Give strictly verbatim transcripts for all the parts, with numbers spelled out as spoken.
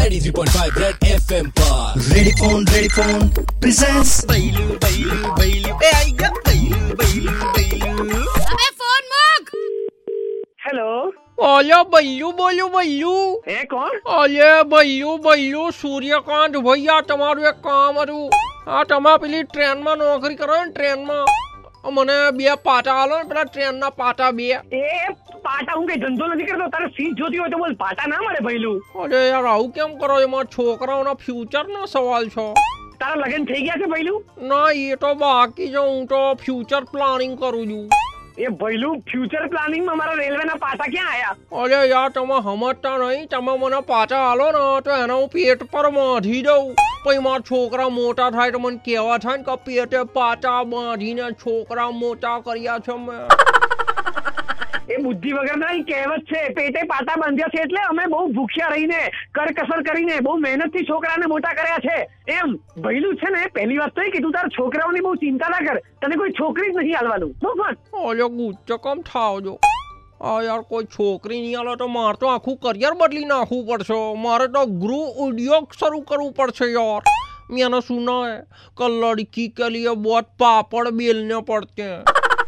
Ninety three point five red FM पर ready phone ready phone presents बैलू बैलू बैलू ए आइया बैलू बैलू बैलू। अबे फोन मुक। हेलो ओले बल्लू बोलो बल्लू ए कौन ओले बल्लू बल्लू सूर्यकांत भैया તમારું એક કામ હતું આ તમે પેલી ટ્રેનમાં નોકરી કરો ને ટ્રેનમાં મને બે પાટા આલો ને પેલા ટ્રેનના પાટા બે એ પાટા હું કઈ ધંધો નથી કરતો તારે સીટ જોતી હોય તો બોલ પાટા ના મળે ભઈલું અરે યાર આવું કેમ કરો એમાં છોકરાઓના ફ્યુચરનો સવાલ છો તારા લગન થઈ ગયા છે ભઈલું ના એ તો બાકી છે હું તો ફ્યુચર પ્લાનિંગ કરું છું એ ભઈલું ફ્યુચર પ્લાનિંગ માં મારા રેલવેના પાટા ક્યાં આયા અરે યાર તમે સમજતા નહીં તમે મને પાટા આલો ને તો એના હું પેટ પર બાંધી દઉં પછી મારા છોકરા મોટા થાય તો મને કહેવા થાય ને કે પેટે પાટા બાંધીને છોકરા મોટા કર્યા છે મેં એ બુદ્ધિ વગર ના કહેવત છે પેટે પાટા બાંધ્યા છે એટલે અમે બહુ ભૂખ્યા રહીને કરકસર કરીને બહુ મહેનત થી છોકરાને મોટા કર્યા છે એમ ભઈલું છે ને પહેલી વાત તો એ કે તું તારા છોકરાઓની બહુ ચિંતા ના કર તને કોઈ છોકરી જ નહીં આલવાનું બસ ઓલો ગુચ્ચો કમ થાવ જો આ યાર કોઈ છોકરી નહીં આલો તો મારે તો આખું કરિયર બદલી નાખવું પડશે મારે તો ગૃહ ઉદ્યોગ શરૂ કરવું પડશે યાર मैंने सुना है कि लड़की के लिए बहुत पापड़ बेलने पड़ते हैं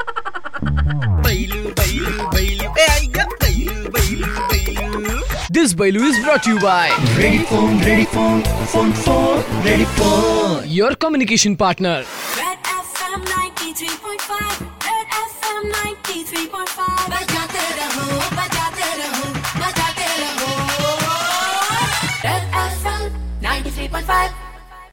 बैलू बैलू बैलू ए आइया बैलू बैलू बैलू। This Bailu is brought to you by Ready Phone, Ready Phone, Phone Phone, Ready Phone, your communication partner. Red F M ninety-three point five, Red F M ninety-three point five, बजाते रहो, बजाते रहो, बजाते रहो, Red F M ninety-three point five.